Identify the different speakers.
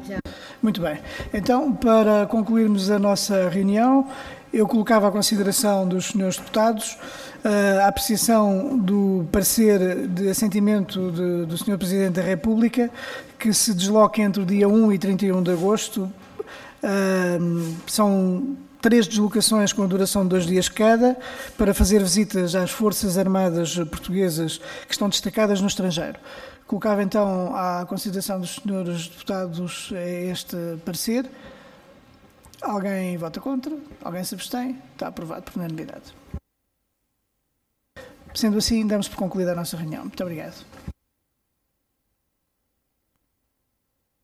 Speaker 1: Muito bem. Então, para concluirmos a nossa reunião, eu colocava à consideração dos senhores deputados a apreciação do parecer de assentimento do Sr. Presidente da República, que se desloca entre o dia 1 e 31 de agosto. São 3 deslocações com a duração de 2 dias cada, para fazer visitas às Forças Armadas Portuguesas que estão destacadas no estrangeiro. Colocava então à consideração dos senhores deputados este parecer. Alguém vota contra? Alguém se abstém? Está aprovado por unanimidade. Sendo assim, damos por concluída a nossa reunião. Muito obrigado.